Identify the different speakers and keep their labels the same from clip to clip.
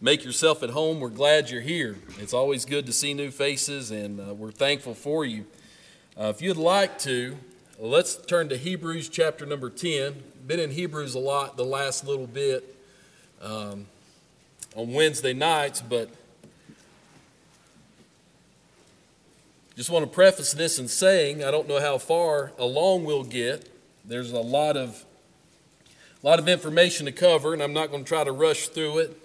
Speaker 1: make yourself at home. We're glad you're here. It's always good to see new faces, and we're thankful for you. If you'd like to, let's turn to Hebrews chapter number 10. Been in Hebrews a lot the last little bit on Wednesday nights, but just want to preface this in saying I don't know how far along we'll get. There's a lot of information to cover, and I'm not going to try to rush through it.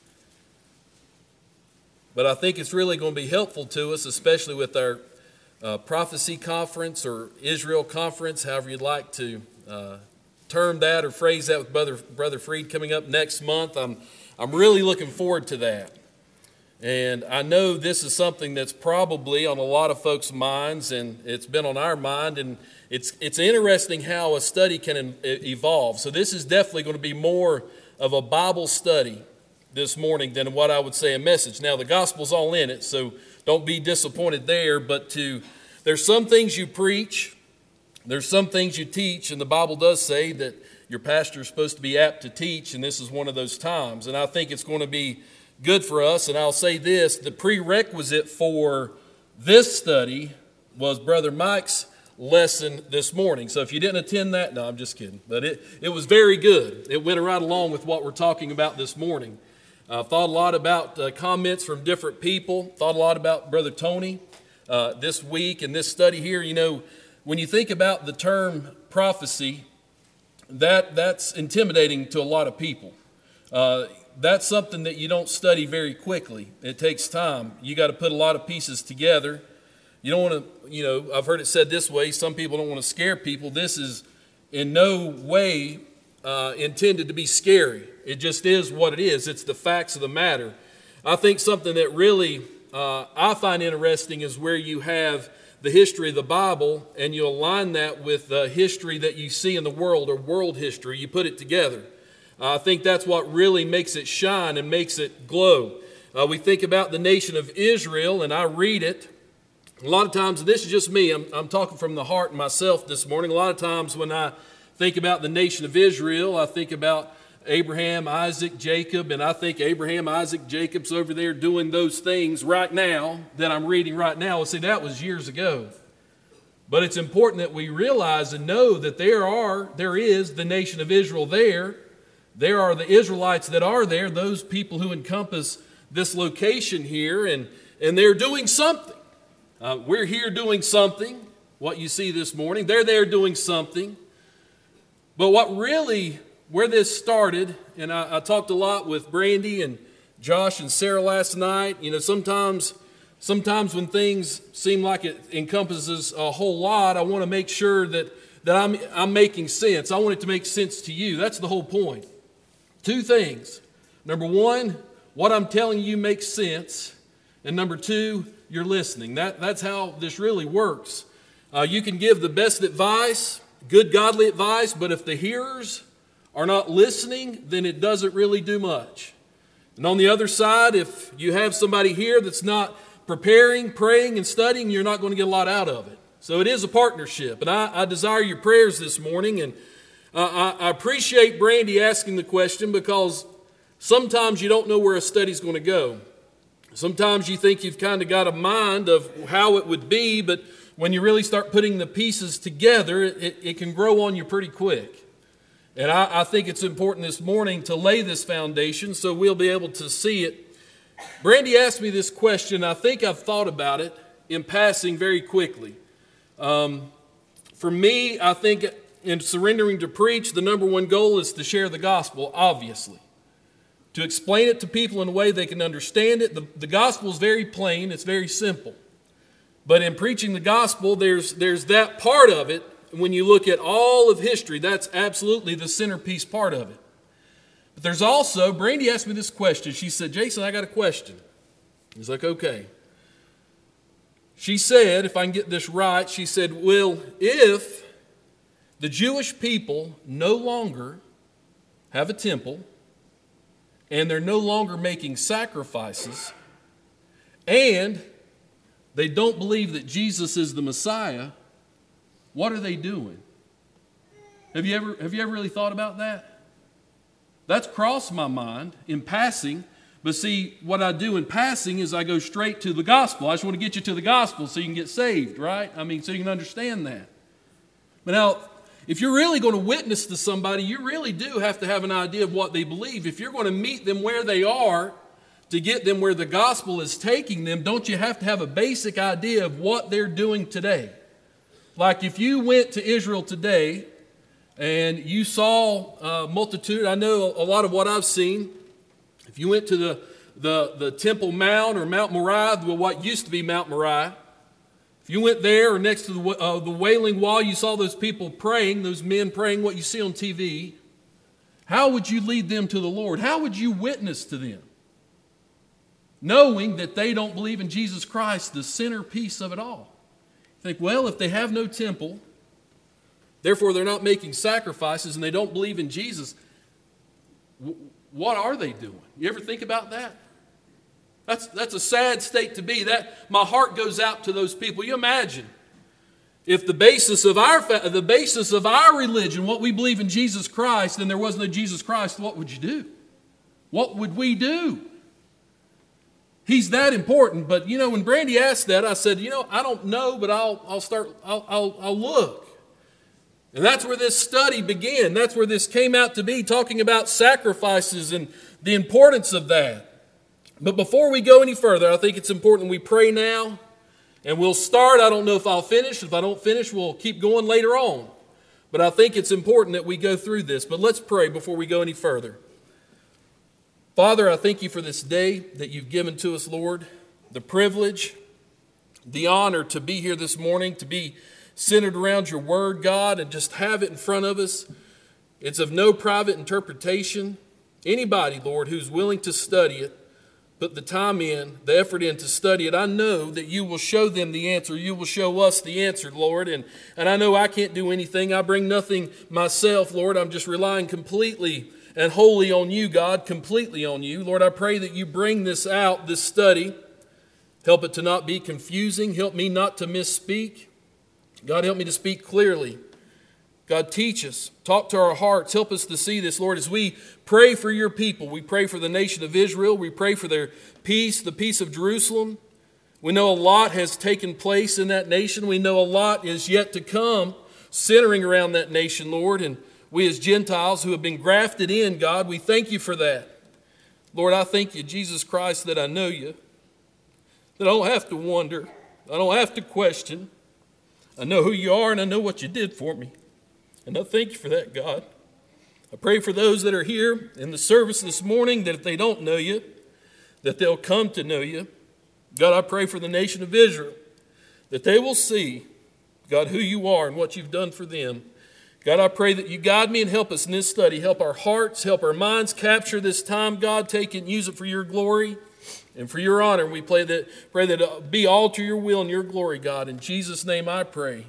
Speaker 1: But I think it's really going to be helpful to us, especially with our prophecy conference or Israel conference, however you'd like to term that or phrase that, with Brother Freed coming up next month. I'm really looking forward to that. And I know this is something that's probably on a lot of folks' minds, and it's been on our mind, and it's interesting how a study can evolve. So this is definitely going to be more of a Bible study this morning than what I would say a message. Now, the gospel's all in it, so don't be disappointed there, but there's some things you preach, there's some things you teach, and the Bible does say that your pastor is supposed to be apt to teach, and this is one of those times. And I think it's going to be good for us, and I'll say this, the prerequisite for this study was Brother Mike's lesson this morning. So if you didn't attend that, no, I'm just kidding. But it was very good. It went right along with what we're talking about this morning. Thought a lot about comments from different people. Thought a lot about Brother Tony this week and this study here. You know, when you think about the term prophecy, that's intimidating to a lot of people. That's something that you don't study very quickly. It takes time. You got to put a lot of pieces together. You don't want to, I've heard it said this way, some people don't want to scare people. This is in no way intended to be scary. It just is what it is. It's the facts of the matter. I think something that really I find interesting is where you have the history of the Bible and you align that with the history that you see in the world or world history. You put it together. I think that's what really makes it shine and makes it glow. We think about the nation of Israel, and I read it. A lot of times, this is just me. I'm talking from the heart myself this morning. A lot of times when I think about the nation of Israel, I think about Abraham, Isaac, Jacob, and I think Abraham, Isaac, Jacob's over there doing those things right now that I'm reading right now. Well, see, that was years ago. But it's important that we realize and know that there is the nation of Israel there. There are the Israelites that are there, those people who encompass this location here, and they're doing something. We're here doing something, what you see this morning. They're there doing something. But where this started, and I talked a lot with Brandy and Josh and Sarah last night, sometimes when things seem like it encompasses a whole lot, I want to make sure that I'm making sense. I want it to make sense to you. That's the whole point. Two things. Number one, what I'm telling you makes sense. And number two, you're listening. That's how this really works. You can give the best advice, good godly advice, but if the hearers are not listening, then it doesn't really do much. And on the other side, if you have somebody here that's not preparing, praying, and studying, you're not going to get a lot out of it. So it is a partnership. And I desire your prayers this morning, and I appreciate Brandy asking the question because sometimes you don't know where a study's going to go. Sometimes you think you've kind of got a mind of how it would be, but when you really start putting the pieces together, it can grow on you pretty quick. And I think it's important this morning to lay this foundation so we'll be able to see it. Brandy asked me this question. I think I've thought about it in passing very quickly. For me, I think in surrendering to preach, the number one goal is to share the gospel, obviously. To explain it to people in a way they can understand it. The gospel is very plain, it's very simple. But in preaching the gospel, there's that part of it. When you look at all of history, that's absolutely the centerpiece part of it. But there's also, Brandy asked me this question. She said, Jason, I got a question. I was like, okay. She said, if I can get this right, she said, well, if the Jewish people no longer have a temple, and they're no longer making sacrifices, and they don't believe that Jesus is the Messiah, what are they doing? Have you ever really thought about that? That's crossed my mind in passing, But see, what I do in passing is I go straight to the gospel. I just want to get you to the gospel so you can get saved, right? I mean, so you can understand that. But now, if you're really going to witness to somebody, you really do have to have an idea of what they believe. If you're going to meet them where they are to get them where the gospel is taking them, don't you have to have a basic idea of what they're doing today? Like if you went to Israel today and you saw a multitude, I know a lot of what I've seen. If you went to the Temple Mount or Mount Moriah, what used to be Mount Moriah, if you went there or next to the Wailing Wall, you saw those people praying, those men praying what you see on TV, how would you lead them to the Lord? How would you witness to them? Knowing that they don't believe in Jesus Christ, the centerpiece of it all. You think, well, if they have no temple, therefore they're not making sacrifices and they don't believe in Jesus, what are they doing? You ever think about that? That's a sad state to be. My heart goes out to those people. You imagine if the basis of our religion, what we believe in Jesus Christ, and there wasn't a Jesus Christ, what would you do? What would we do? He's that important. But when Brandy asked that, I said, I don't know, but I'll look. And that's where this study began. That's where this came out to be, talking about sacrifices and the importance of that. But before we go any further, I think it's important we pray now. And we'll start. I don't know if I'll finish. If I don't finish, we'll keep going later on. But I think it's important that we go through this. But let's pray before we go any further. Father, I thank you for this day that you've given to us, Lord. The privilege, the honor to be here this morning, to be centered around your word, God, and just have it in front of us. It's of no private interpretation. Anybody, Lord, who's willing to study it, put the time in, the effort in to study it, I know that you will show them the answer. You will show us the answer, Lord. And I know I can't do anything. I bring nothing myself, Lord. I'm just relying completely and wholly on you, God, completely on you. Lord, I pray that you bring this out, this study. Help it to not be confusing. Help me not to misspeak. God, help me to speak clearly. God, teach us. Talk to our hearts. Help us to see this, Lord, as we pray for your people. We pray for the nation of Israel. We pray for their peace, the peace of Jerusalem. We know a lot has taken place in that nation. We know a lot is yet to come centering around that nation, Lord. And we as Gentiles who have been grafted in, God, we thank you for that. Lord, I thank you, Jesus Christ, that I know you, that I don't have to wonder. I don't have to question. I know who you are and I know what you did for me. And I thank you for that, God. I pray for those that are here in the service this morning that if they don't know you, that they'll come to know you. God, I pray for the nation of Israel, that they will see, God, who you are and what you've done for them. God, I pray that you guide me and help us in this study. Help our hearts, help our minds capture this time, God. Take it and use it for your glory and for your honor. We pray that it be all to your will and your glory, God. In Jesus' name I pray.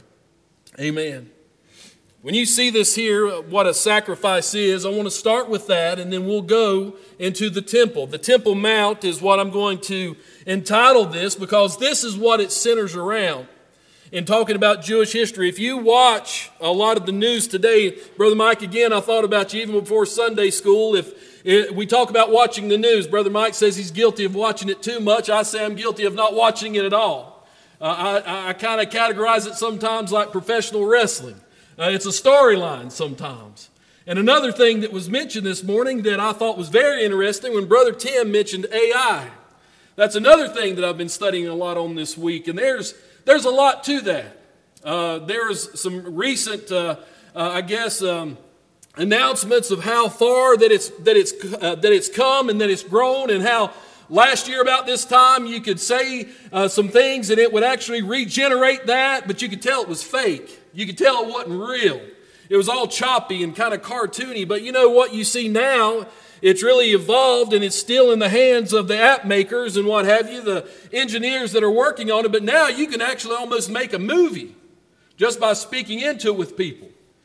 Speaker 1: Amen. When you see this here, what a sacrifice is, I want to start with that, and then we'll go into the temple. The Temple Mount is what I'm going to entitle this, because this is what it centers around. In talking about Jewish history, if you watch a lot of the news today, Brother Mike, again, I thought about you even before Sunday school. If we talk about watching the news, Brother Mike says he's guilty of watching it too much. I say I'm guilty of not watching it at all. I kind of categorize it sometimes like professional wrestling. It's a storyline sometimes. And another thing that was mentioned this morning that I thought was very interesting when Brother Tim mentioned AI. That's another thing that I've been studying a lot on this week. And there's a lot to that. There's some recent, announcements of how far that it's come and that it's grown, and how last year about this time you could say some things and it would actually regenerate that, but you could tell it was fake. You could tell it wasn't real. It was all choppy and kind of cartoony. But you know what you see now? It's really evolved, and it's still in the hands of the app makers and what have you, the engineers that are working on it. But now you can actually almost make a movie just by speaking into it with people.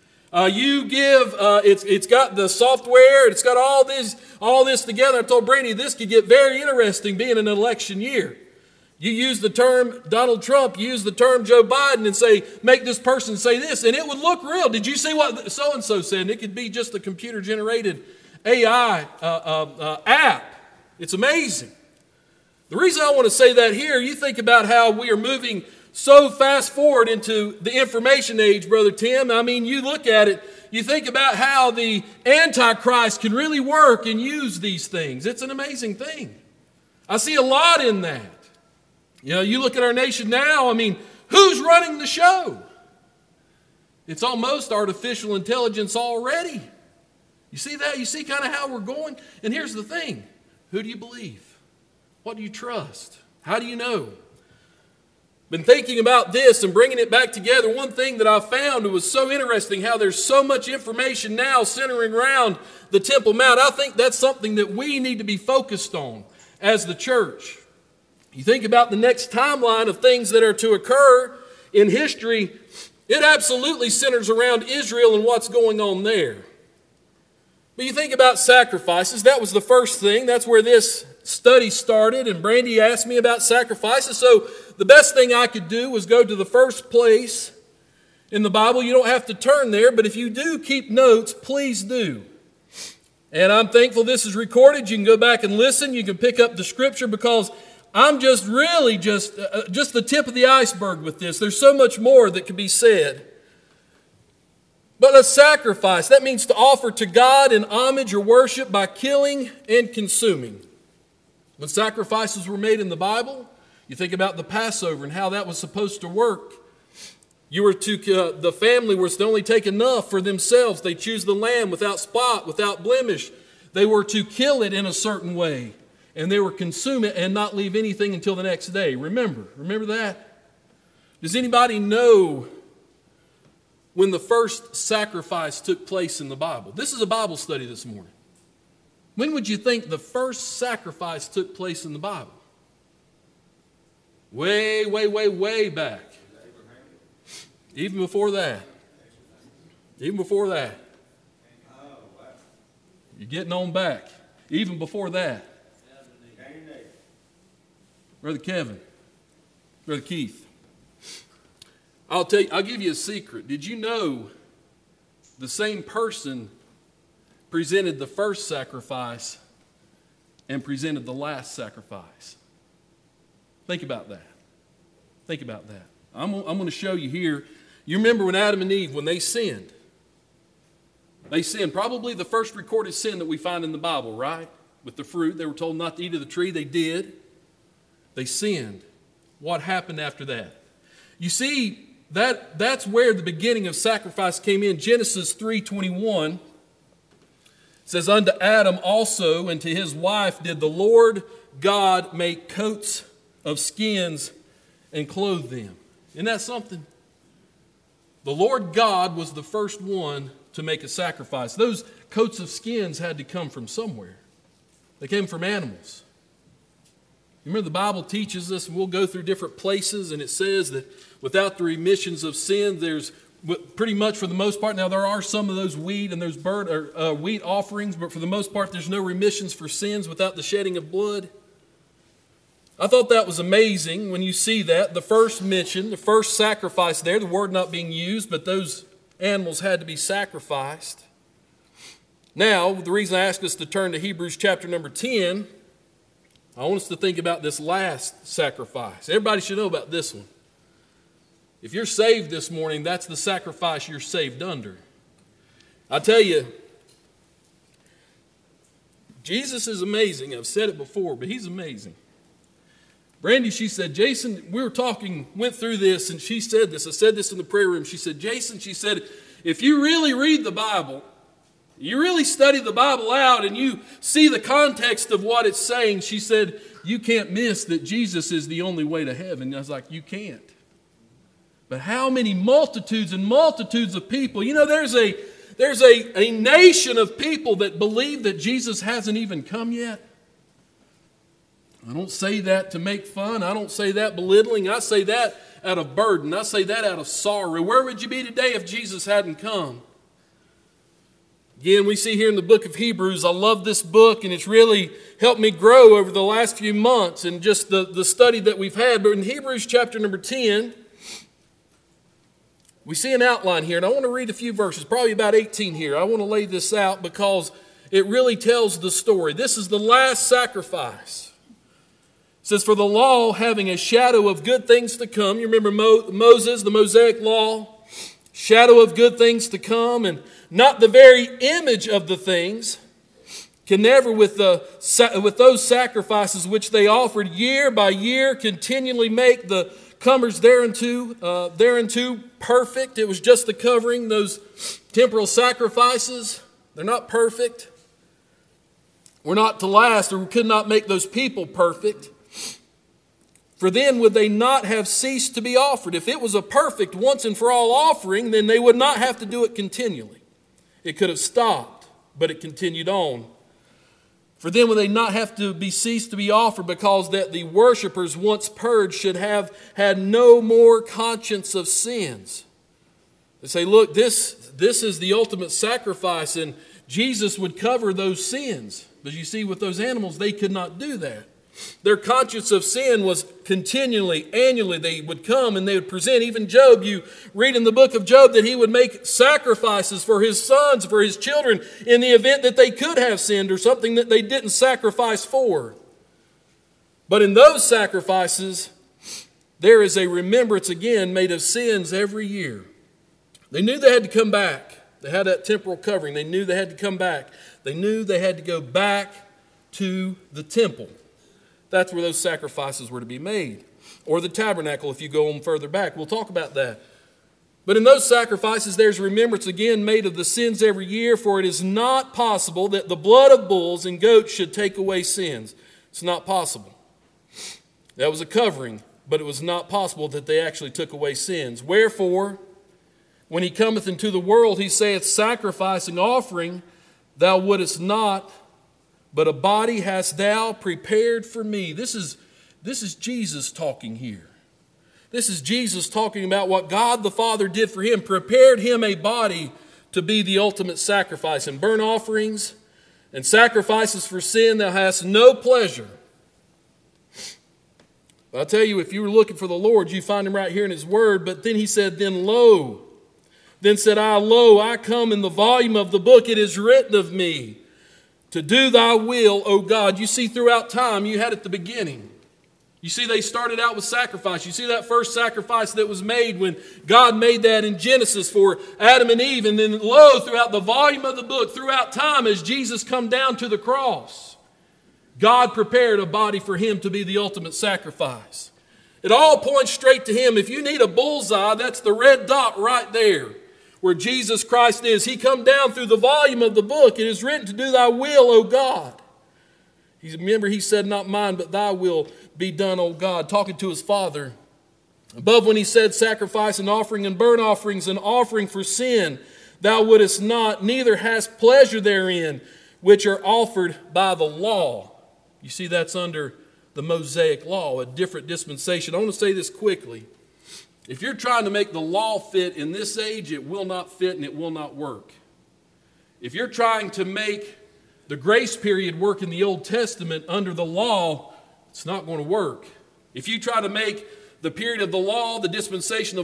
Speaker 1: It's got the software, it's got all this together. I told Brandy this could get very interesting being an election year. You use the term Donald Trump, you use the term Joe Biden and say, make this person say this, and it would look real. Did you see what so-and-so said? And it could be just a computer-generated AI app. It's amazing. The reason I want to say that here, you think about how we are moving so fast forward into the information age, Brother Tim. I mean, you look at it, you think about how the Antichrist can really work and use these things. It's an amazing thing. I see a lot in that. You know, you look at our nation now, I mean, who's running the show? It's almost artificial intelligence already. You see that? You see kind of how we're going? And here's the thing. Who do you believe? What do you trust? How do you know? Been thinking about this and bringing it back together. One thing that I found was so interesting how there's so much information now centering around the Temple Mount. I think that's something that we need to be focused on as the church. You think about the next timeline of things that are to occur in history, it absolutely centers around Israel and what's going on there. But you think about sacrifices. That was the first thing. That's where this study started, and Brandy asked me about sacrifices. So the best thing I could do was go to the first place in the Bible. You don't have to turn there, but if you do keep notes, please do. And I'm thankful this is recorded. You can go back and listen. You can pick up the scripture, because I'm just really just the tip of the iceberg with this. There's so much more that could be said. But a sacrifice, that means to offer to God in homage or worship by killing and consuming. When sacrifices were made in the Bible, you think about the Passover and how that was supposed to work. The family was to only take enough for themselves. They choose the lamb without spot, without blemish. They were to kill it in a certain way, and they were to consume it and not leave anything until the next day. Remember that? Does anybody know when the first sacrifice took place in the Bible? This is a Bible study this morning. When would you think the first sacrifice took place in the Bible? Way back. Even before that. You're getting on back. Even before that. Brother Kevin. Brother Keith. I'll give you a secret. Did you know the same person presented the first sacrifice and presented the last sacrifice? Think about that. I'm going to show you here. You remember when Adam and Eve, when they sinned? They sinned. Probably the first recorded sin that we find in the Bible, right? With the fruit. They were told not to eat of the tree. They did. They sinned. What happened after that? You see, that's where the beginning of sacrifice came in. Genesis 3:21 says, "Unto Adam also and to his wife did the Lord God make coats of skins and clothe them." Isn't that something? The Lord God was the first one to make a sacrifice. Those coats of skins had to come from somewhere. They came from animals. Remember, the Bible teaches us, and we'll go through different places, and it says that without the remissions of sin, there's pretty much for the most part, now there are some of those wheat and those wheat offerings, but for the most part, there's no remissions for sins without the shedding of blood. I thought that was amazing when you see that. The first mention, the first sacrifice there, the word not being used, but those animals had to be sacrificed. Now, the reason I ask us to turn to Hebrews chapter number 10, I want us to think about this last sacrifice. Everybody should know about this one. If you're saved this morning, that's the sacrifice you're saved under. I tell you, Jesus is amazing. I've said it before, but he's amazing. Brandy, she said, Jason, we were talking, went through this, and she said this. I said this in the prayer room. She said, Jason, she said, if you really read the Bible, you really study the Bible out and you see the context of what it's saying, she said, you can't miss that Jesus is the only way to heaven. And I was like, you can't. But how many multitudes and multitudes of people, you know, there's a nation of people that believe that Jesus hasn't even come yet. I don't say that to make fun. I don't say that belittling. I say that out of burden. I say that out of sorrow. Where would you be today if Jesus hadn't come? Again, we see here in the book of Hebrews, I love this book, and it's really helped me grow over the last few months and just the study that we've had. But in Hebrews chapter number 10, we see an outline here, and I want to read a few verses, probably about 18 here. I want to lay this out because it really tells the story. This is the last sacrifice. It says, for the law having a shadow of good things to come. You remember Moses, the Mosaic law, shadow of good things to come, and not the very image of the things, can never with those sacrifices which they offered year by year continually make the comers thereunto perfect. It was just the covering, those temporal sacrifices. They're not perfect. Were not to last, or could not make those people perfect. For then would they not have ceased to be offered. If it was a perfect once and for all offering, then they would not have to do it continually. It could have stopped, but it continued on. For then would they not have to be ceased to be offered, because that the worshipers once purged should have had no more conscience of sins. They say, look, this is the ultimate sacrifice, and Jesus would cover those sins. But you see, with those animals, they could not do that. Their conscience of sin was continually, annually, they would come and they would present. Even Job, you read in the book of Job that he would make sacrifices for his sons, for his children, in the event that they could have sinned or something that they didn't sacrifice for. But in those sacrifices, there is a remembrance again made of sins every year. They knew they had to come back. They had that temporal covering. They knew they had to come back. They knew they had to go back to the temple. That's where those sacrifices were to be made. Or the tabernacle, if you go on further back. We'll talk about that. But in those sacrifices, there's remembrance again made of the sins every year, for it is not possible that the blood of bulls and goats should take away sins. It's not possible. That was a covering, but it was not possible that they actually took away sins. Wherefore, when he cometh into the world, he saith, sacrifice and offering thou wouldest not, but a body hast thou prepared for me. This is Jesus talking here. This is Jesus talking about what God the Father did for him, prepared him a body to be the ultimate sacrifice. And burnt offerings and sacrifices for sin thou hast no pleasure. But I tell you, if you were looking for the Lord, you find him right here in his word. But then he said, then said I, lo, I come in the volume of the book, it is written of me, to do thy will, O God. You see, throughout time, you had at the beginning. You see, they started out with sacrifice. You see that first sacrifice that was made when God made that in Genesis for Adam and Eve. And then, lo, throughout the volume of the book, throughout time, as Jesus come down to the cross, God prepared a body for him to be the ultimate sacrifice. It all points straight to him. If you need a bullseye, that's the red dot right there, where Jesus Christ is. He come down through the volume of the book. It is written to do thy will, O God. Remember, he said, not mine, but thy will be done, O God, talking to his Father. Above, when he said, sacrifice and offering and burnt offerings and offering for sin, thou wouldest not, neither hast pleasure therein, which are offered by the law. You see, that's under the Mosaic law, a different dispensation. I want to say this quickly. If you're trying to make the law fit in this age, it will not fit and it will not work. If you're trying to make the grace period work in the Old Testament under the law, it's not going to work. If you try to make the period of the law, the dispensation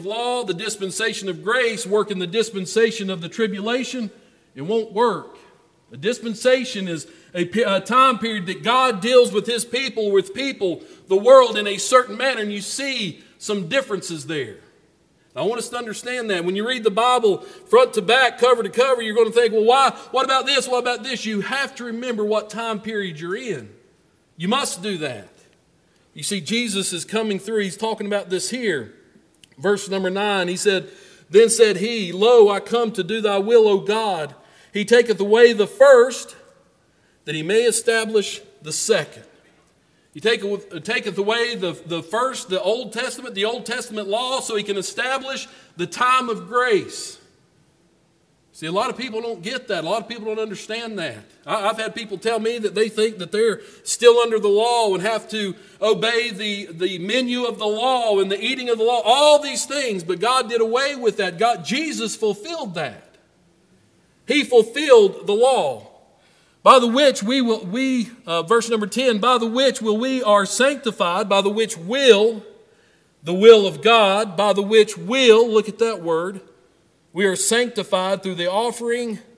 Speaker 1: of grace work in the dispensation of the tribulation, it won't work. A dispensation is a time period that God deals with his people, the world in a certain manner, and you see some differences there. I want us to understand that. When you read the Bible front to back, cover to cover, you're going to think, well, why? What about this? What about this? You have to remember what time period you're in. You must do that. You see, Jesus is coming through. He's talking about this here. Verse number 9, he said, then said he, lo, I come to do thy will, O God. He taketh away the first, that he may establish the second. He taketh away the first, the Old Testament law, so he can establish the time of grace. See, a lot of people don't get that. A lot of people don't understand that. I've had people tell me that they think that they're still under the law and have to obey the menu of the law and the eating of the law, all these things, but God did away with that. Jesus fulfilled that. He fulfilled the law. By the which verse number 10, by the which we are sanctified, by the which will, the will of God, by the which will, look at that word, we are sanctified through the offering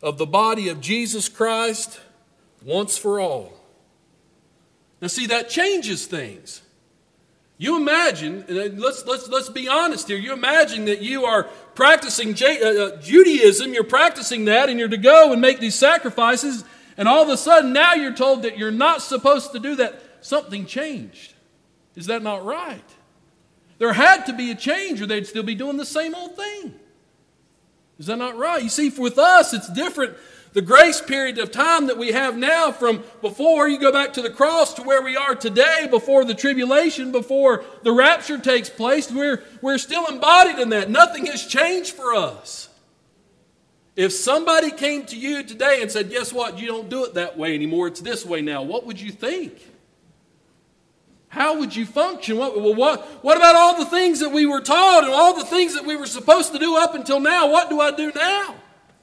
Speaker 1: of the body of Jesus Christ once for all. Now see, that changes things. You imagine, let's be honest here, you imagine that you are practicing Judaism, you're practicing that, and you're to go and make these sacrifices, and all of a sudden now you're told that you're not supposed to do that. Something changed. Is that not right? There had to be a change or they'd still be doing the same old thing. Is that not right? You see, with us, it's different. The grace period of time that we have now from before you go back to the cross to where we are today, before the tribulation, before the rapture takes place, we're still embodied in that. Nothing has changed for us. If somebody came to you today and said, guess what, you don't do it that way anymore, it's this way now, what would you think? How would you function? What about all the things that we were taught and all the things that we were supposed to do up until now? What do I do now?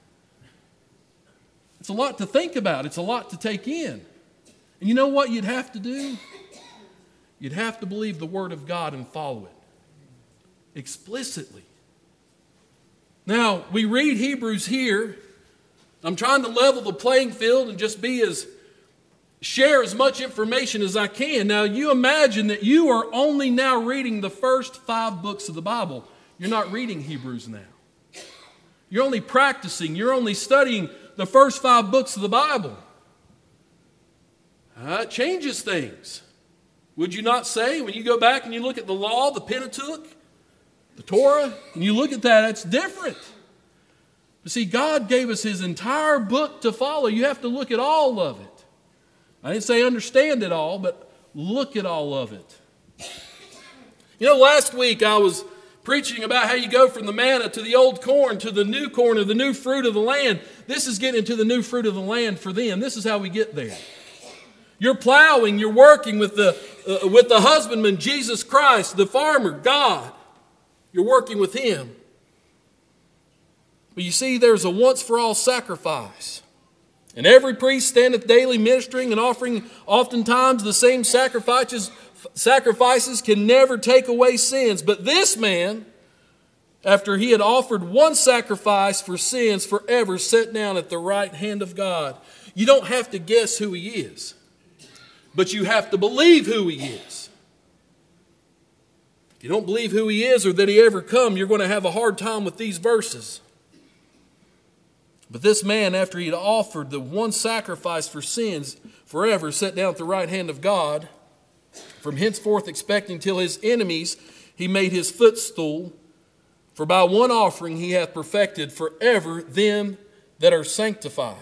Speaker 1: It's a lot to think about. It's a lot to take in. And you know what you'd have to do? You'd have to believe the Word of God and follow it explicitly. Now, we read Hebrews here. I'm trying to level the playing field and just share as much information as I can. Now, you imagine that you are only now reading the first 5 books of the Bible. You're not reading Hebrews now. You're only practicing. You're only studying the first 5 books of the Bible. It changes things. Would you not say, when you go back and you look at the law, the Pentateuch, the Torah, and you look at that, it's different. But see, God gave us His entire book to follow. You have to look at all of it. I didn't say understand it all, but look at all of it. You know, last week I was preaching about how you go from the manna to the old corn to the new corn or the new fruit of the land. This is getting into the new fruit of the land for them. This is how we get there. You're plowing, you're working with the husbandman, Jesus Christ, the farmer, God. You're working with Him. But you see, there's a once-for-all sacrifice. And every priest standeth daily ministering and offering oftentimes the same sacrifices can never take away sins. But this man, after he had offered one sacrifice for sins forever, sat down at the right hand of God. You don't have to guess who He is, but you have to believe who He is. If you don't believe who He is or that He ever come, you're going to have a hard time with these verses. But this man, after he had offered the one sacrifice for sins forever, sat down at the right hand of God, from henceforth expecting till his enemies He made His footstool. For by one offering He hath perfected forever them that are sanctified.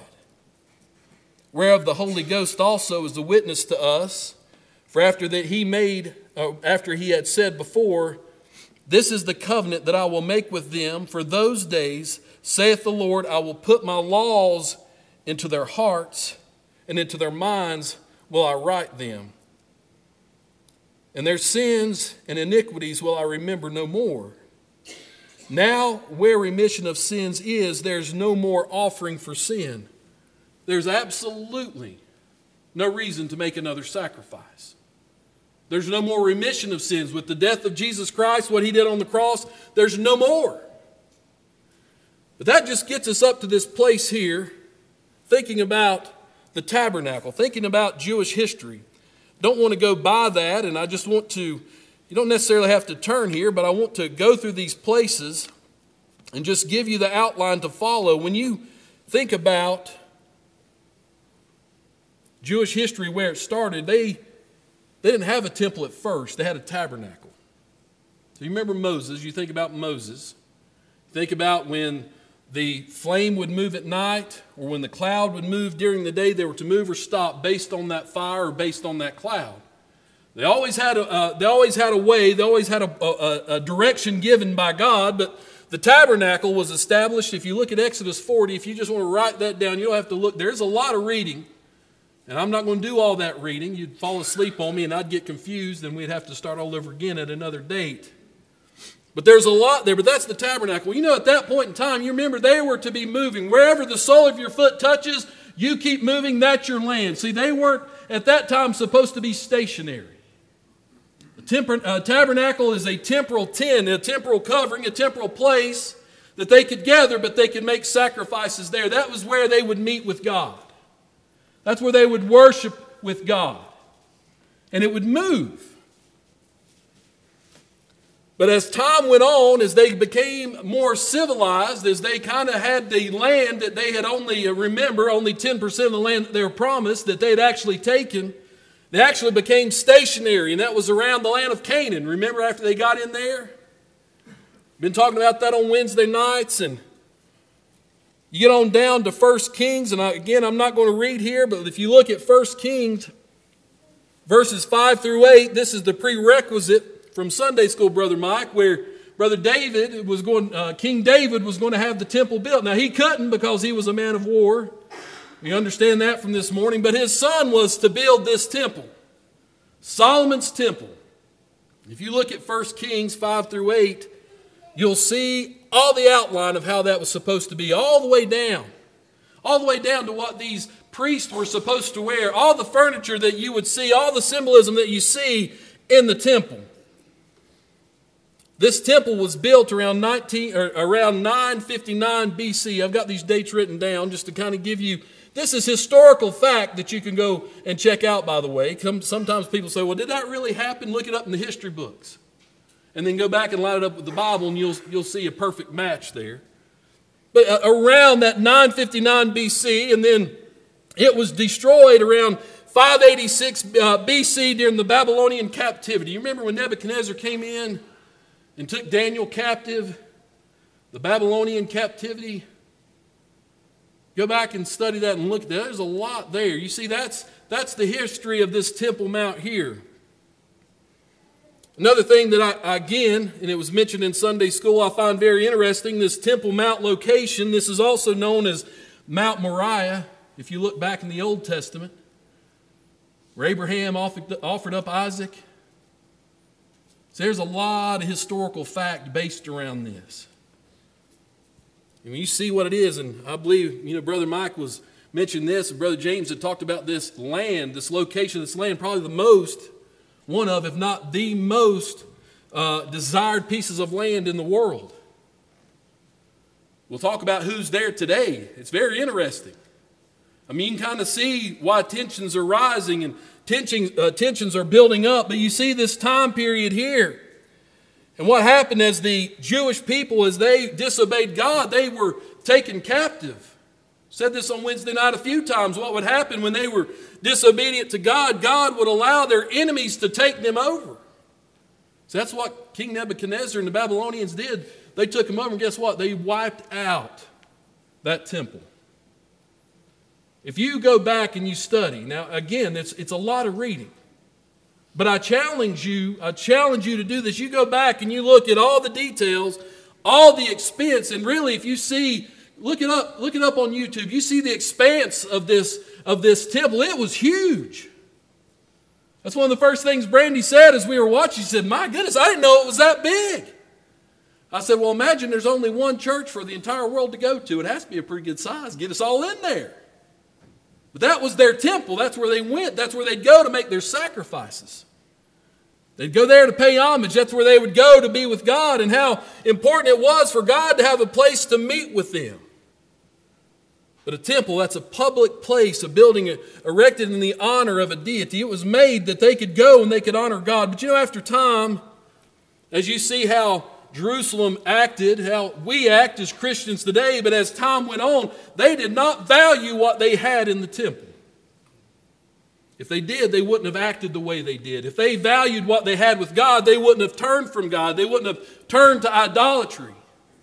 Speaker 1: Whereof the Holy Ghost also is the witness to us. For after He had said before, this is the covenant that I will make with them for those days, saith the Lord, I will put my laws into their hearts, and into their minds will I write them. And their sins and iniquities will I remember no more. Now, where remission of sins is, there's no more offering for sin. There's absolutely no reason to make another sacrifice. There's no more remission of sins. With the death of Jesus Christ, what He did on the cross, there's no more. But that just gets us up to this place here, thinking about the tabernacle, thinking about Jewish history. Don't want to go by that, and I just want to, you don't necessarily have to turn here, but I want to go through these places and just give you the outline to follow. When you think about Jewish history, where it started, they didn't have a temple at first. They had a tabernacle. So you remember Moses. You think about Moses. Think about when the flame would move at night, or when the cloud would move during the day. They were to move or stop based on that fire or based on that cloud. They always had a way. They always had a direction given by God. But the tabernacle was established. If you look at Exodus 40, if you just want to write that down, you don't have to look. There's a lot of reading. And I'm not going to do all that reading. You'd fall asleep on me and I'd get confused and we'd have to start all over again at another date. But there's a lot there, but that's the tabernacle. You know, at that point in time, you remember they were to be moving. Wherever the sole of your foot touches, you keep moving, that's your land. See, they weren't at that time supposed to be stationary. A tabernacle is a temporal tent, a temporal covering, a temporal place that they could gather, but they could make sacrifices there. That was where they would meet with God. That's where they would worship with God. And it would move. But as time went on, as they became more civilized, as they kind of had the land that they had only 10% of the land that they were promised, that they had actually taken, they actually became stationary, and that was around the land of Canaan. Remember after they got in there? Been talking about that on Wednesday nights, and you get on down to 1 Kings, and I'm not going to read here, but if you look at 1 Kings, verses 5 through 8, this is the prerequisite from Sunday school, Brother Mike, where King David was going to have the temple built. Now, he couldn't because he was a man of war. We understand that from this morning. But his son was to build this temple, Solomon's temple. If you look at 1 Kings 5 through 8, you'll see all the outline of how that was supposed to be, all the way down to what these priests were supposed to wear, all the furniture that you would see, all the symbolism that you see in the temple. This temple was built around 959 BC. I've got these dates written down just to kind of give you, this is historical fact that you can go and check out, by the way. Sometimes people say, well, did that really happen? Look it up in the history books. And then go back and line it up with the Bible, and you'll see a perfect match there. But around that 959 BC, and then it was destroyed around 586 BC during the Babylonian captivity. You remember when Nebuchadnezzar came in and took Daniel captive, the Babylonian captivity? Go back and study that and look at that. There's a lot there. You see, that's the history of this Temple Mount here. Another thing that and it was mentioned in Sunday school, I find very interesting, this Temple Mount location. This is also known as Mount Moriah, if you look back in the Old Testament, where Abraham offered up Isaac. So there's a lot of historical fact based around this. And when you see what it is, and I believe, Brother Mike was mentioning this, and Brother James had talked about this land, this location, this land, probably one of, if not the most desired pieces of land in the world. We'll talk about who's there today. It's very interesting. I mean, you can kind of see why tensions are rising and tensions are building up. But you see this time period here. And what happened as the Jewish people, as they disobeyed God, they were taken captive. Said this on Wednesday night a few times. What would happen when they were disobedient to God? God would allow their enemies to take them over. So that's what King Nebuchadnezzar and the Babylonians did. They took them over, and guess what? They wiped out that temple. If you go back and you study, now again, it's a lot of reading. But I challenge you to do this. You go back and you look at all the details, all the expense, and really if you see, look it up on YouTube. You see the expanse of this temple. It was huge. That's one of the first things Brandy said as we were watching. She said, my goodness, I didn't know it was that big. I said, well, imagine there's only one church for the entire world to go to. It has to be a pretty good size. Get us all in there. But that was their temple. That's where they went. That's where they'd go to make their sacrifices. They'd go there to pay homage. That's where they would go to be with God, and how important it was for God to have a place to meet with them. But a temple, that's a public place, a building erected in the honor of a deity. It was made that they could go and they could honor God. But after time, as you see how Jerusalem acted, how we act as Christians today, but as time went on, they did not value what they had in the temple. If they did, they wouldn't have acted the way they did. If they valued what they had with God, they wouldn't have turned from God. They wouldn't have turned to idolatry.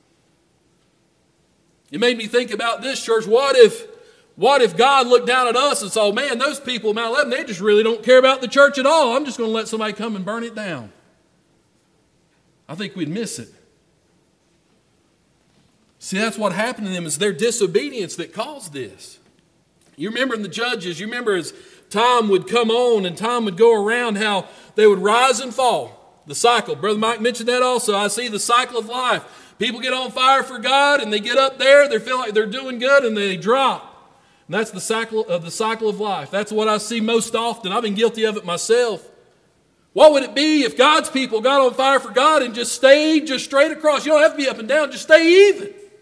Speaker 1: It made me think about this, church. What if God looked down at us and saw, man, those people in Mount Lebanon, they just really don't care about the church at all. I'm just going to let somebody come and burn it down. I think we'd miss it. See, that's what happened to them, is their disobedience that caused this. You remember in the Judges, you remember as time would come on and time would go around, how they would rise and fall. The cycle. Brother Mike mentioned that also. I see the cycle of life. People get on fire for God and they get up there, they feel like they're doing good, and they drop. And that's the cycle of life. That's what I see most often. I've been guilty of it myself. What would it be if God's people got on fire for God and just stayed just straight across? You don't have to be up and down, just stay even.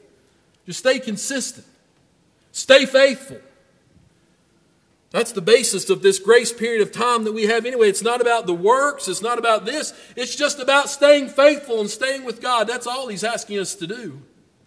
Speaker 1: Just stay consistent. Stay faithful. That's the basis of this grace period of time that we have anyway. It's not about the works. It's not about this. It's just about staying faithful and staying with God. That's all He's asking us to do.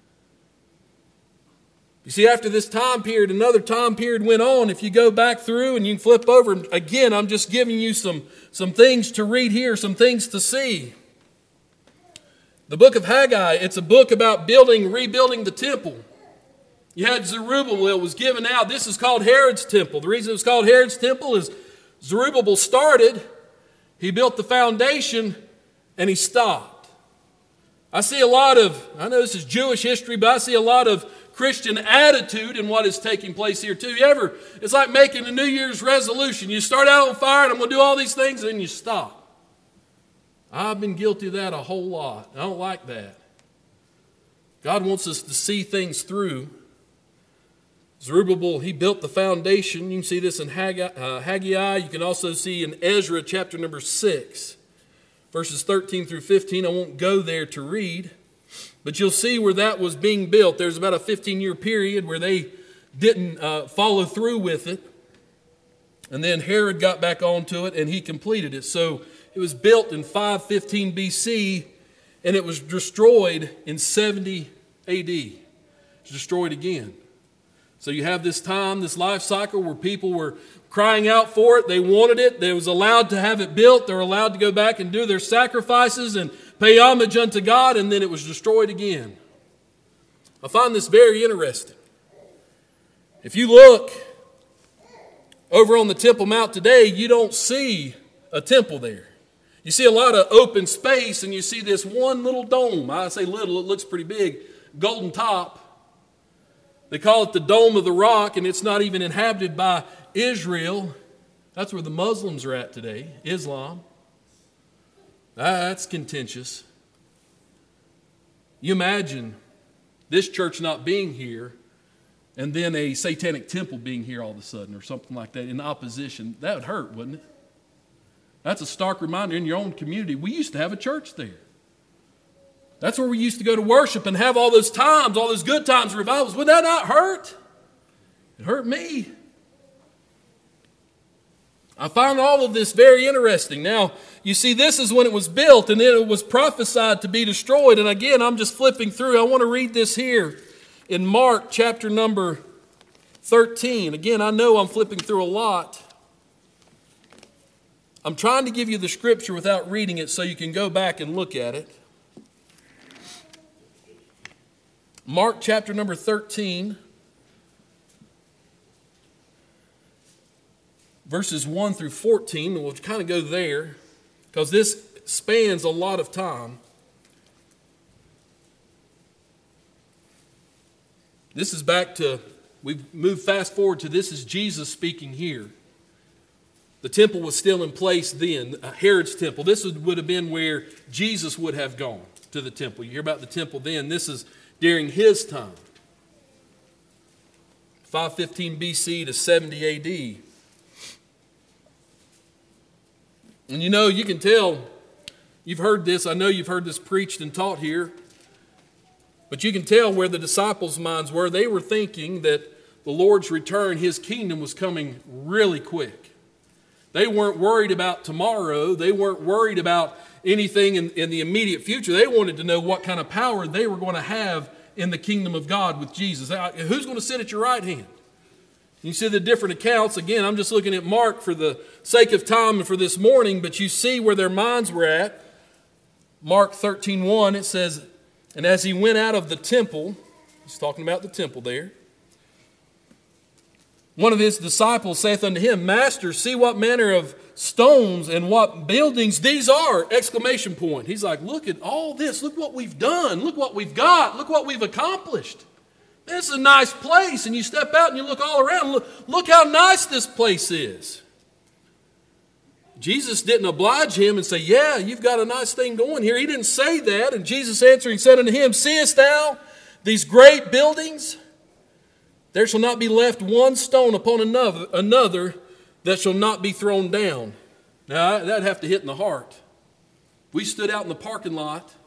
Speaker 1: You see, after this time period, another time period went on. If you go back through and you can flip over, again, I'm just giving you some things to read here, some things to see. The book of Haggai, it's a book about rebuilding the temple. You had Zerubbabel was given out. This is called Herod's temple. The reason it was called Herod's temple is Zerubbabel started, he built the foundation, and he stopped. I know this is Jewish history, but I see a lot of Christian attitude in what is taking place here too. It's like making a New Year's resolution. You start out on fire and I'm going to do all these things, and then you stop. I've been guilty of that a whole lot. I don't like that. God wants us to see things through. Zerubbabel, he built the foundation. You can see this in Haggai. You can also see in Ezra chapter number 6, verses 13 through 15. I won't go there to read, but you'll see where that was being built. There's about a 15-year period where they didn't follow through with it. And then Herod got back onto it and he completed it. So it was built in 515 BC and it was destroyed in 70 AD. It was destroyed again. So you have this time, this life cycle where people were crying out for it. They wanted it. They was allowed to have it built. They were allowed to go back and do their sacrifices and pay homage unto God, and then it was destroyed again. I find this very interesting. If you look over on the Temple Mount today, you don't see a temple there. You see a lot of open space, and you see this one little dome. I say little, it looks pretty big, golden top. They call it the Dome of the Rock, and it's not even inhabited by Israel. That's where the Muslims are at today, Islam. That's contentious. You imagine this church not being here and then a satanic temple being here all of a sudden or something like that in opposition. That would hurt, wouldn't it? That's a stark reminder in your own community. We used to have a church there. That's where we used to go to worship and have all those times, all those good times, revivals. Would that not hurt? It hurt me. I found all of this very interesting. Now, you see, this is when it was built, and then it was prophesied to be destroyed. And again, I'm just flipping through. I want to read this here in Mark chapter number 13. Again, I know I'm flipping through a lot. I'm trying to give you the scripture without reading it so you can go back and look at it. Mark chapter number 13, verses 1 through 14. And we'll kind of go there because this spans a lot of time. This is back to, we've moved fast forward to this is Jesus speaking here. The temple was still in place then, Herod's temple. This would have been where Jesus would have gone to the temple. You hear about the temple then. This is during his time, 515 BC to 70 AD. And you know, you can tell, you've heard this, I know you've heard this preached and taught here, but you can tell where the disciples' minds were. They were thinking that the Lord's return, his kingdom was coming really quick. They weren't worried about tomorrow. They weren't worried about anything in the immediate future. They wanted to know what kind of power they were going to have in the kingdom of God with Jesus. Who's going to sit at your right hand? You see the different accounts. Again, I'm just looking at Mark for the sake of time and for this morning, but you see where their minds were at. Mark 13:1, it says, and as he went out of the temple, he's talking about the temple there, one of his disciples saith unto him, Master, see what manner of stones and what buildings these are! Exclamation point. He's like, look at all this. Look what we've done. Look what we've got. Look what we've accomplished. This is a nice place. And you step out and you look all around. Look how nice this place is. Jesus didn't oblige him and say, yeah, you've got a nice thing going here. He didn't say that. And Jesus answering said unto him, Seest thou these great buildings? There shall not be left one stone upon another that shall not be thrown down. Now, that'd have to hit in the heart. We stood out in the parking lot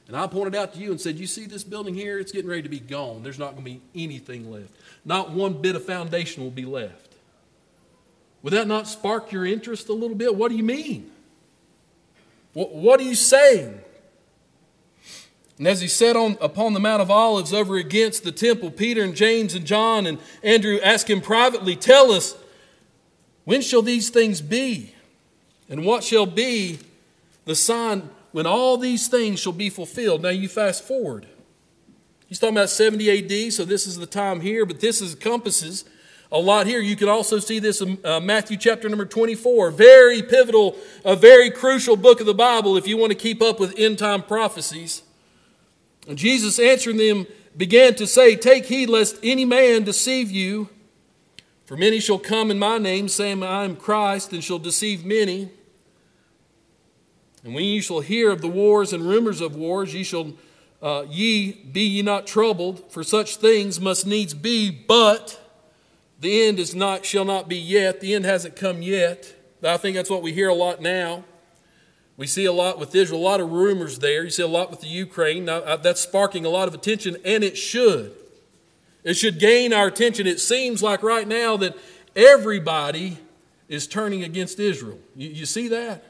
Speaker 2: And I pointed out to you and said, you see this building here? It's getting ready to be gone. There's not going to be anything left. Not one bit of foundation will be left. Would that not spark your interest a little bit? What do you mean? What are you saying? And as he sat upon the Mount of Olives over against the temple, Peter and James and John and Andrew asked him privately, tell us, when shall these things be? And what shall be the sign when all these things shall be fulfilled? Now you fast forward. He's talking about 70 AD, so this is the time here, but this encompasses a lot here. You can also see this in Matthew chapter number 24. Very pivotal, a very crucial book of the Bible if you want to keep up with end-time prophecies. And Jesus answering them began to say, take heed lest any man deceive you. For many shall come in my name, saying, I am Christ, and shall deceive many. And when ye shall hear of the wars and rumors of wars, ye be ye not troubled, for such things must needs be, but the end shall not be yet. The end hasn't come yet. I think that's what we hear a lot now. We see a lot with Israel, a lot of rumors there. You see a lot with the Ukraine. Now, that's sparking a lot of attention, and it should. It should gain our attention. It seems like right now that everybody is turning against Israel. You see that?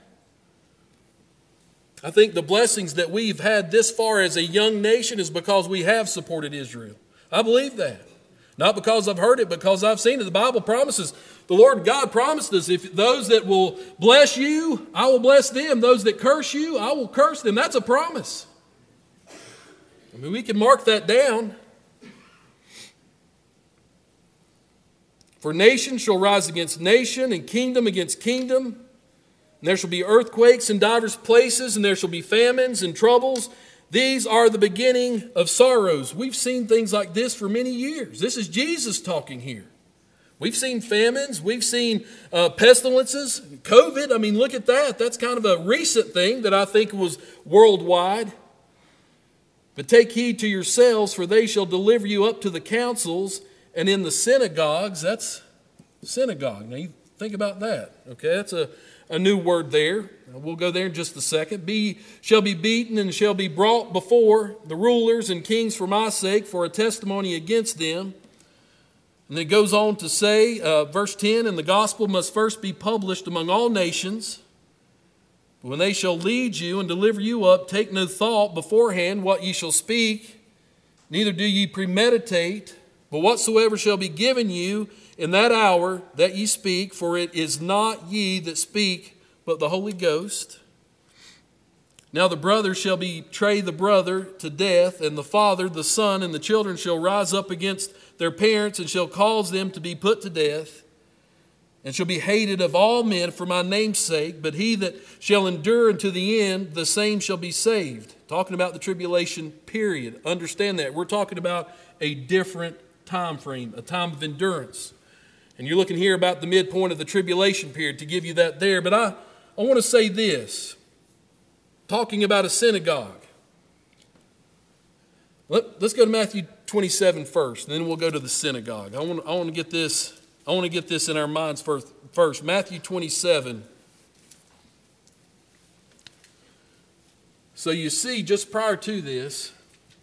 Speaker 2: I think the blessings that we've had this far as a young nation is because we have supported Israel. I believe that. Not because I've heard it, because I've seen it. The Bible promises, the Lord God promised us, if those that will bless you, I will bless them. Those that curse you, I will curse them. That's a promise. I mean, we can mark that down. For nation shall rise against nation, and kingdom against kingdom. And there shall be earthquakes in divers places, and there shall be famines and troubles. These are the beginning of sorrows. We've seen things like this for many years. This is Jesus talking here. We've seen famines. We've seen pestilences. COVID, I mean, look at that. That's kind of a recent thing that I think was worldwide. But take heed to yourselves, for they shall deliver you up to the councils, and in the synagogues. That's synagogue. Now you think about that. Okay, that's a new word there. We'll go there in just a second. Shall be beaten and shall be brought before the rulers and kings for my sake, for a testimony against them. And it goes on to say, verse 10, and the gospel must first be published among all nations. When they shall lead you and deliver you up, take no thought beforehand what ye shall speak, neither do ye premeditate, but whatsoever shall be given you in that hour that ye speak, for it is not ye that speak, but the Holy Ghost. Now the brother shall betray the brother to death, and the father the son, and the children shall rise up against their parents, and shall cause them to be put to death, and shall be hated of all men for my name's sake. But he that shall endure unto the end, the same shall be saved. Talking about the tribulation period. Understand that. We're talking about a different time frame, a time of endurance. And you're looking here about the midpoint of the tribulation period to give you that there. But I want to say this, talking about a synagogue. Let's go to Matthew 27 first, and then we'll go to the synagogue. I want to get this in our minds first. Matthew 27. So you see, just prior to this,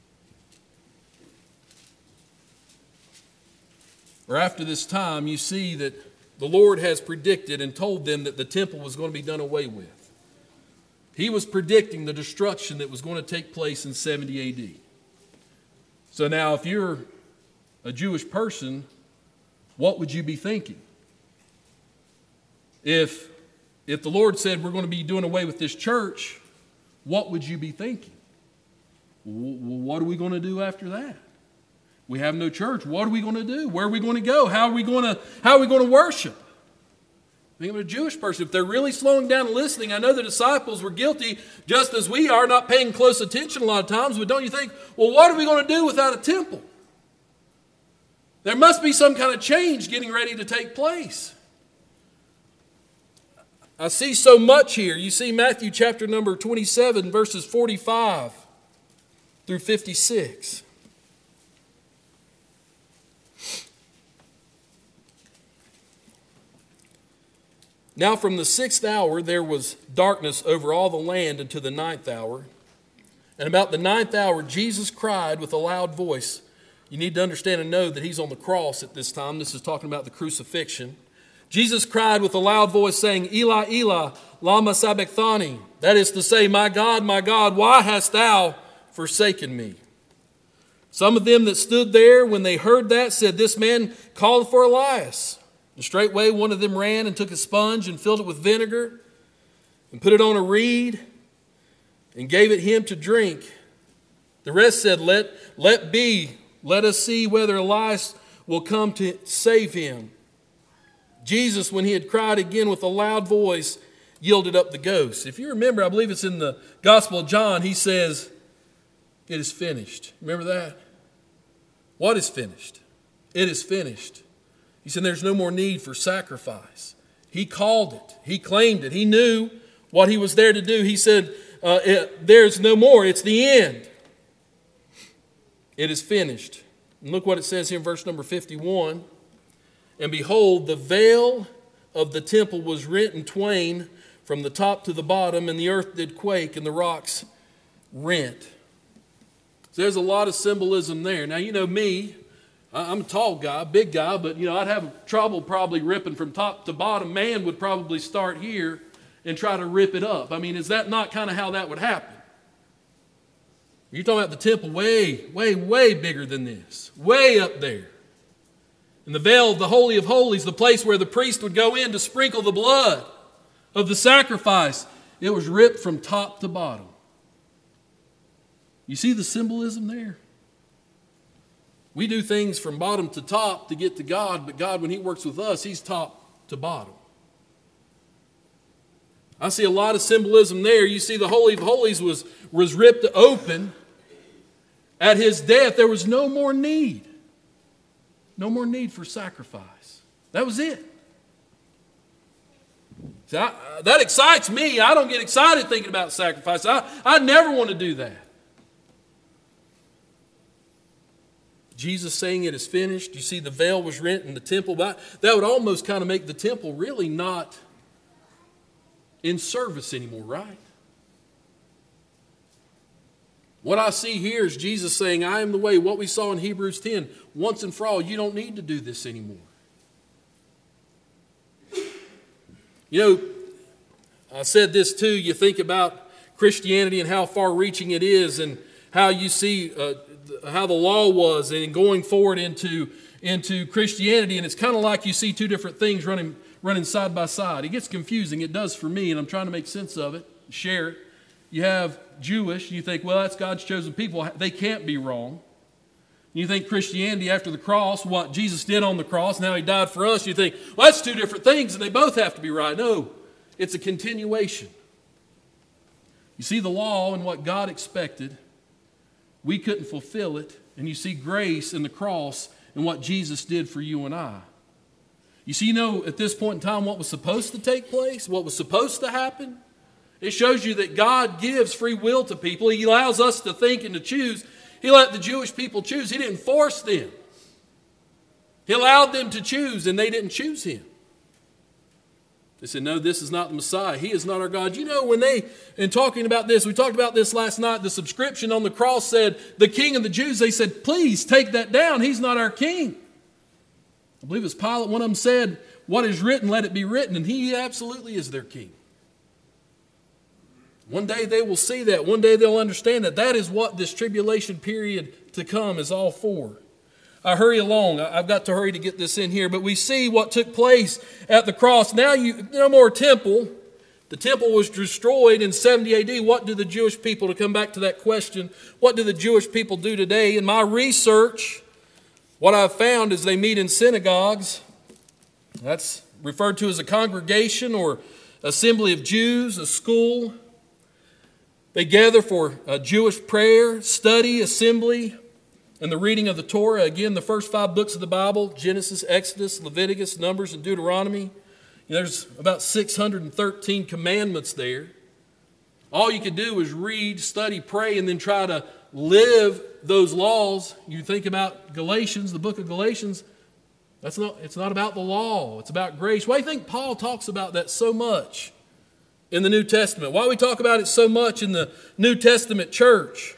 Speaker 2: or after this time, you see that the Lord has predicted and told them that the temple was going to be done away with. He was predicting the destruction that was going to take place in 70 AD. So now if you're a Jewish person, what would you be thinking? If the Lord said we're going to be doing away with this church, what would you be thinking? Well, what are we going to do after that? We have no church. What are we going to do? Where are we going to go? How are we going to worship? Think of a Jewish person. If they're really slowing down and listening, I know the disciples were guilty just as we are, not paying close attention a lot of times, but don't you think, well, what are we going to do without a temple? There must be some kind of change getting ready to take place. I see so much here. You see Matthew chapter number 27, verses 45 through 56. Now from the 6th hour there was darkness over all the land unto the 9th hour. And about the 9th hour, Jesus cried with a loud voice. You need to understand and know that he's on the cross at this time. This is talking about the crucifixion. Jesus cried with a loud voice, saying, Eli, Eli, lama sabachthani. That is to say, my God, why hast thou forsaken me? Some of them that stood there, when they heard that, said, This man called for Elias. And straightway one of them ran and took a sponge and filled it with vinegar and put it on a reed and gave it him to drink. The rest said, Let be. Let us see whether Elias will come to save him. Jesus, when he had cried again with a loud voice, yielded up the ghost. If you remember, I believe it's in the Gospel of John, he says, It is finished. Remember that? What is finished? It is finished. He said there's no more need for sacrifice. He called it. He claimed it. He knew what he was there to do. He said, there's no more. It's the end. It is finished. And look what it says here in verse number 51. And behold, the veil of the temple was rent in twain from the top to the bottom, and the earth did quake, and the rocks rent. So there's a lot of symbolism there. Now, you know me, I'm a tall guy, big guy, but I'd have trouble probably ripping from top to bottom. Man would probably start here and try to rip it up. I mean, is that not kind of how that would happen? You're talking about the temple way, way, way bigger than this. Way up there. And the veil of the Holy of Holies, the place where the priest would go in to sprinkle the blood of the sacrifice, it was ripped from top to bottom. You see the symbolism there? We do things from bottom to top to get to God, but God, when he works with us, he's top to bottom. I see a lot of symbolism there. You see the Holy of Holies was ripped open. At his death, there was no more need. No more need for sacrifice. That was it. So that excites me. I don't get excited thinking about sacrifice. I never want to do that. Jesus saying it is finished. You see the veil was rent in the temple. That would almost kind of make the temple really not in service anymore, right? What I see here is Jesus saying, I am the way. What we saw in Hebrews 10, once and for all, you don't need to do this anymore. I said this too. You think about Christianity and how far-reaching it is, and how you see how the law was, and going forward into Christianity, and it's kind of like you see two different things running side by side. It gets confusing. It does for me, and I'm trying to make sense of it, share it. You have Jewish, you think, well, that's God's chosen people. They can't be wrong. You think Christianity after the cross, what Jesus did on the cross, now he died for us, you think, well, that's two different things and they both have to be right. No, it's a continuation. You see the law and what God expected, we couldn't fulfill it, and you see grace in the cross and what Jesus did for you and I. You see, at this point in time, what was supposed to take place, what was supposed to happen, it shows you that God gives free will to people. He allows us to think and to choose. He let the Jewish people choose. He didn't force them. He allowed them to choose, and they didn't choose him. They said, no, this is not the Messiah. He is not our God. In talking about this, we talked about this last night, the subscription on the cross said, the King of the Jews, they said, please take that down. He's not our King. I believe it's Pilate, one of them said, what is written, let it be written. And he absolutely is their King. One day they will see that. One day they'll understand that. That is what this tribulation period to come is all for. I hurry along. I've got to hurry to get this in here. But we see what took place at the cross. Now no more temple. The temple was destroyed in 70 AD. What do the Jewish people, to come back to that question, what do the Jewish people do today? In my research, what I've found is they meet in synagogues. That's referred to as a congregation or assembly of Jews, a school. They gather for a Jewish prayer, study, assembly, and the reading of the Torah. Again, the first 5 books of the Bible, Genesis, Exodus, Leviticus, Numbers, and Deuteronomy. There's about 613 commandments there. All you could do is read, study, pray, and then try to live those laws. You think about Galatians, the book of Galatians. It's not about the law. It's about grace. Why do you think Paul talks about that so much in the New Testament? Why we talk about it so much in the New Testament church?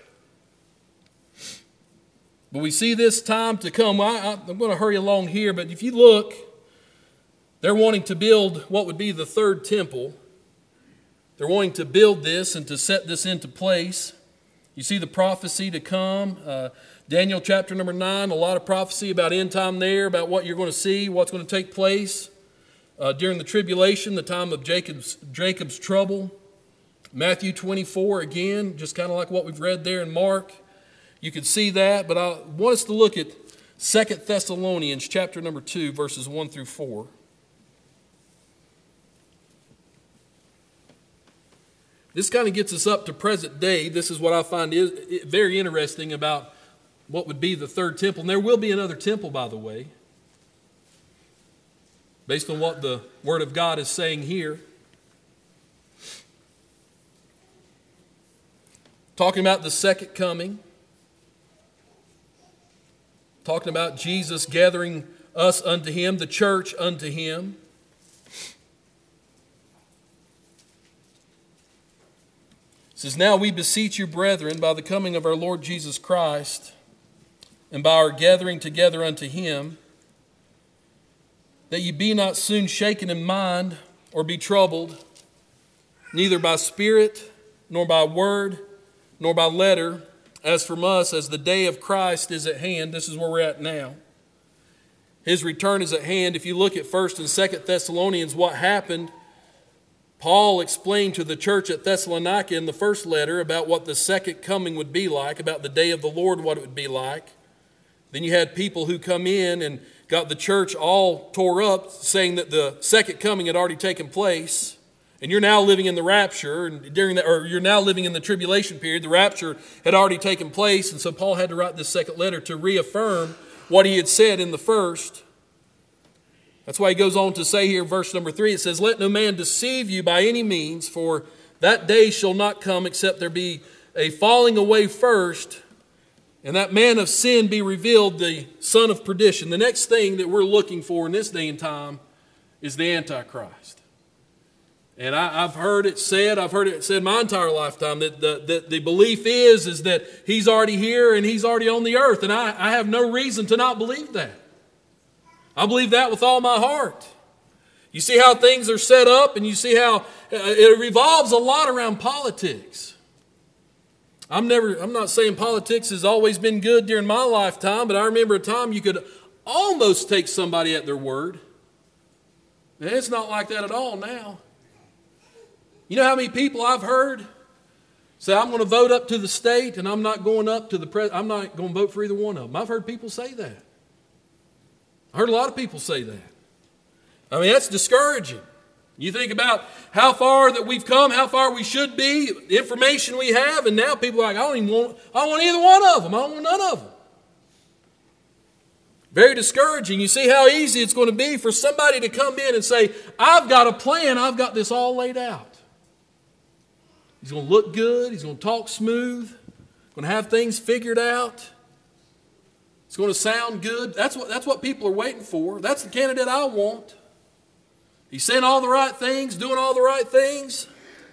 Speaker 2: But we see this time to come. I'm going to hurry along here, but if you look, they're wanting to build what would be the third temple. They're wanting to build this and to set this into place. You see the prophecy to come. Daniel chapter number 9, a lot of prophecy about end time there, about what you're going to see, what's going to take place during the tribulation, the time of Jacob's trouble. Matthew 24, again, just kind of like what we've read there in Mark. You can see that, but I want us to look at 2 Thessalonians chapter number 2, verses 1 through 4. This kind of gets us up to present day. This is what I find is very interesting about what would be the third temple. And there will be another temple, by the way, based on what the Word of God is saying here. Talking about the second coming. Talking about Jesus gathering us unto Him, the church unto Him. It says, "Now we beseech you, brethren, by the coming of our Lord Jesus Christ, and by our gathering together unto Him, that ye be not soon shaken in mind, or be troubled, neither by spirit, nor by word, nor by letter, as from us, as the day of Christ is at hand." This is where we're at now. His return is at hand. If you look at 1 and 2 Thessalonians, what happened, Paul explained to the church at Thessalonica in the first letter about what the second coming would be like, about the day of the Lord, what it would be like. Then you had people who come in and got the church all tore up, saying that the second coming had already taken place. And you're now living in the rapture, and you're now living in the tribulation period. The rapture had already taken place, and so Paul had to write this second letter to reaffirm what he had said in the first. That's why he goes on to say here, verse number 3, it says, "Let no man deceive you by any means, for that day shall not come except there be a falling away first, and that man of sin be revealed, the son of perdition." The next thing that we're looking for in this day and time is the Antichrist. And I've heard it said my entire lifetime, that the belief is that he's already here and he's already on the earth. And I have no reason to not believe that. I believe that with all my heart. You see how things are set up, and you see how it revolves a lot around politics. I'm not saying politics has always been good during my lifetime, but I remember a time you could almost take somebody at their word. And it's not like that at all now. You know how many people I've heard say, "I'm going to vote up to the state, and I'm not going up to the I'm not going to vote for either one of them." I've heard people say that. I heard a lot of people say that. I mean, that's discouraging. You think about how far that we've come, how far we should be, the information we have, and now people are like, I don't want either one of them. I don't want none of them. Very discouraging. You see how easy it's going to be for somebody to come in and say, "I've got a plan. I've got this all laid out." He's going to look good. He's going to talk smooth. Going to have things figured out. It's going to sound good. That's what people are waiting for. That's the candidate I want. He's saying all the right things, doing all the right things.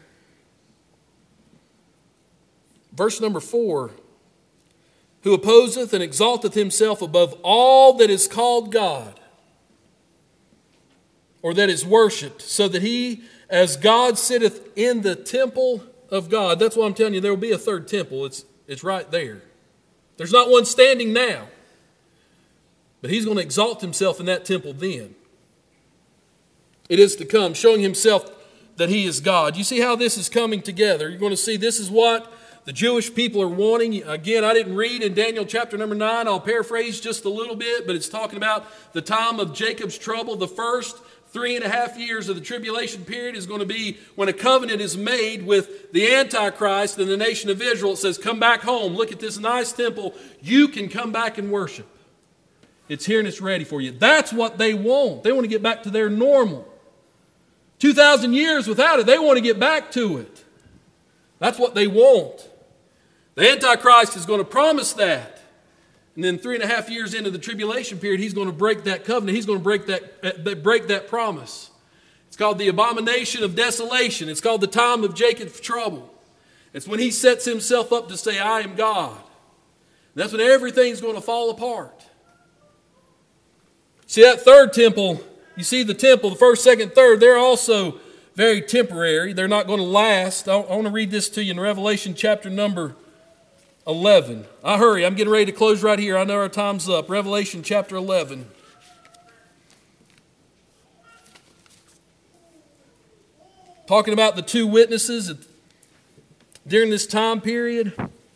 Speaker 2: Verse number 4. "Who opposeth and exalteth himself above all that is called God, or that is worshipped, so that he as God sitteth in the temple of God." That's why I'm telling you, there will be a third temple. It's right there. There's not one standing now. But he's going to exalt himself in that temple then. It is to come, showing himself that he is God. You see how this is coming together. You're going to see this is what the Jewish people are wanting. Again, I didn't read in Daniel chapter number 9. I'll paraphrase just a little bit, but it's talking about the time of Jacob's trouble. The first 3.5 years of the tribulation period is going to be when a covenant is made with the Antichrist and the nation of Israel. It says, "Come back home. Look at this nice temple. You can come back and worship. It's here and it's ready for you." That's what they want. They want to get back to their normal. 2,000 years without it, they want to get back to it. That's what they want. The Antichrist is going to promise that. And then 3.5 years into the tribulation period, he's going to break that covenant. He's going to break that promise. It's called the abomination of desolation. It's called the time of Jacob's trouble. It's when he sets himself up to say, I am God. And that's when everything's going to fall apart. See, that third temple, you see the temple, the first, second, third, they're also very temporary. They're not going to last. I want to read this to you in Revelation chapter number 11. I hurry. I'm getting ready to close right here. I know our time's up. Revelation chapter 11. Talking about the two witnesses during this time period.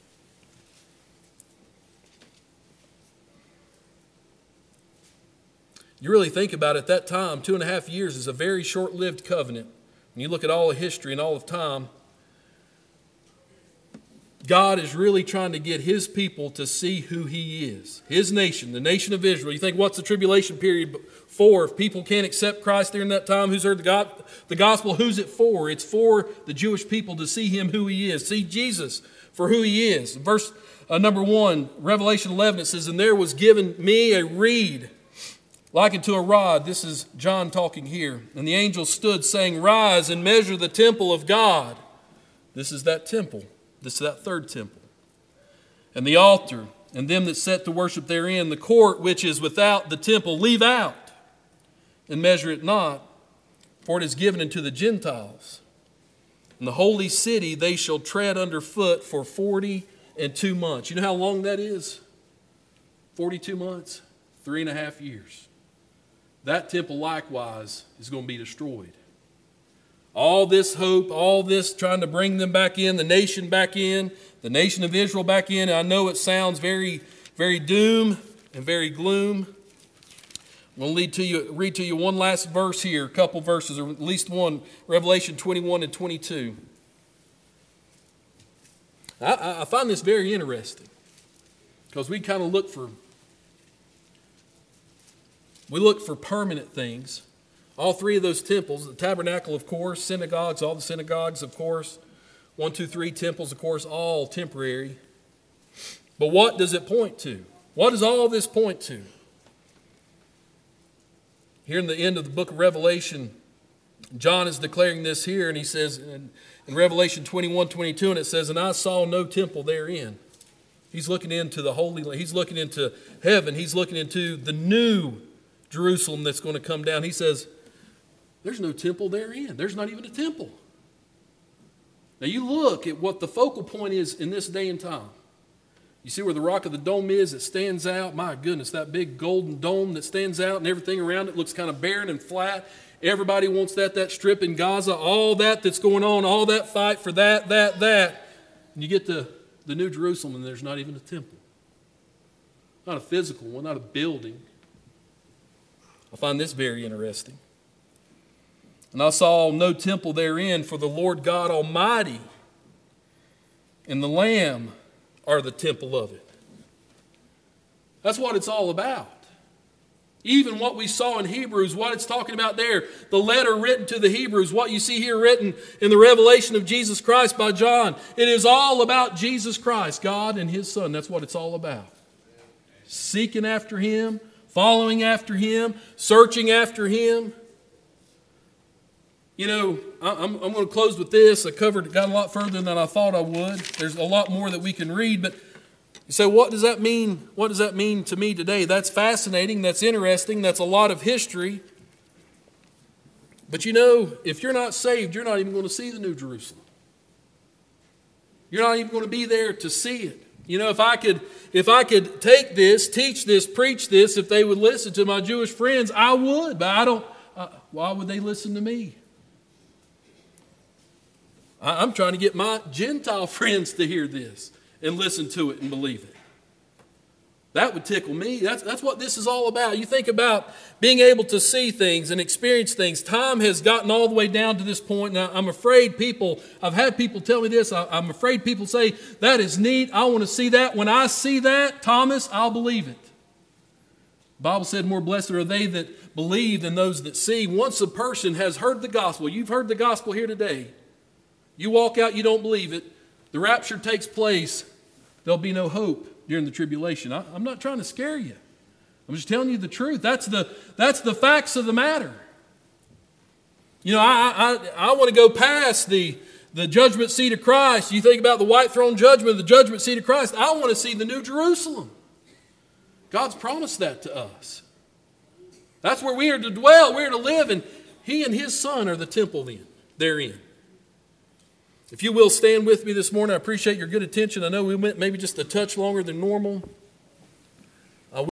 Speaker 2: You really think about it, at that time, 2.5 years is a very short-lived covenant. When you look at all of history and all of time, God is really trying to get His people to see who He is. His nation, the nation of Israel. You think, what's the tribulation period for? If people can't accept Christ during that time, who's heard the gospel, who's it for? It's for the Jewish people to see Him who He is. See Jesus for who He is. Verse number 1, Revelation 11, it says, and there was given me a reed like unto a rod. This is John talking here. And the angel stood saying, rise and measure the temple of God. This is that temple. This is that third temple. And the altar, and them that set to worship therein, the court which is without the temple, leave out, and measure it not, for it is given unto the Gentiles. And the holy city they shall tread under foot for 42 months. You know how long that is? 42 months, 3.5 years. That temple likewise is going to be destroyed. All this hope, all this trying to bring them back in, the nation back in, the nation of Israel back in. I know it sounds very, very doom and very gloom. I'm going to read to you one last verse here, a couple verses, or at least one, Revelation 21 and 22. I find this very interesting because we kind of look for permanent things. All three of those temples, the tabernacle, of course, synagogues, all the synagogues, of course, 1, 2, 3 temples, of course, all temporary. But what does it point to? What does all this point to? Here in the end of the book of Revelation, John is declaring this here, and he says in Revelation 21, 22, and it says, and I saw no temple therein. He's looking into the Holy Land. He's looking into heaven. He's looking into the new Jerusalem that's going to come down. He says, there's no temple therein. There's not even a temple. Now you look at what the focal point is in this day and time. You see where the rock of the dome is, it stands out. My goodness, that big golden dome that stands out and everything around it looks kind of barren and flat. Everybody wants that strip in Gaza, all that's going on, all that fight for that. And you get to the New Jerusalem and there's not even a temple. Not a physical one, not a building. I find this very interesting. And I saw no temple therein, for the Lord God Almighty and the Lamb are the temple of it. That's what it's all about. Even what we saw in Hebrews, what it's talking about there, the letter written to the Hebrews, what you see here written in the revelation of Jesus Christ by John, it is all about Jesus Christ, God and His Son. That's what it's all about. Seeking after Him, following after Him, searching after Him. You know, I'm going to close with this. Got a lot further than I thought I would. There's a lot more that we can read, but you say, what does that mean? What does that mean to me today? That's fascinating. That's interesting. That's a lot of history. But you know, if you're not saved, you're not even going to see the New Jerusalem. You're not even going to be there to see it. You know, if I could take this, teach this, preach this, if they would listen to my Jewish friends, I would. But I don't. Why would they listen to me? I'm trying to get my Gentile friends to hear this and listen to it and believe it. That would tickle me. That's what this is all about. You think about being able to see things and experience things. Time has gotten all the way down to this point. Now, I'm afraid I've had people tell me this. I'm afraid people say, that is neat. I want to see that. When I see that, Thomas, I'll believe it. The Bible said, more blessed are they that believe than those that see. Once a person has heard the gospel, you've heard the gospel here today. You walk out, you don't believe it. The rapture takes place. There'll be no hope during the tribulation. I'm not trying to scare you. I'm just telling you the truth. That's the facts of the matter. You know, I want to go past the judgment seat of Christ. You think about the white throne judgment, the judgment seat of Christ. I want to see the New Jerusalem. God's promised that to us. That's where we are to dwell, we are to live, and He and His Son are the temple therein. If you will stand with me this morning, I appreciate your good attention. I know we went maybe just a touch longer than normal.